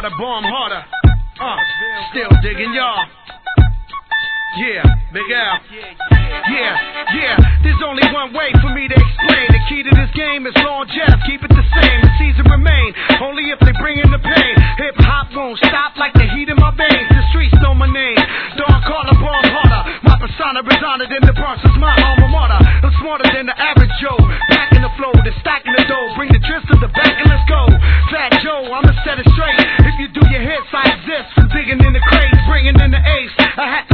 harder, bomb harder. Still digging y'all. Yeah, Big Al. Yeah. There's only one way for me to explain. The key to this game is longevity. Keep it the same. The season remain. Only if they bring in the pain. Hip hop won't stop like the heat in my veins. The streets know my name. Dog Carter, bomb harder. My persona is honored in the Bronx. Is my alma mater. I'm smarter than the average Joe. Back in the flow, the stacking the dough. Bring the drift to the back and let's go. Fat Joe, I'ma set it straight. If you do your hits, I exist. From digging in the crates, bringing in the ace. I had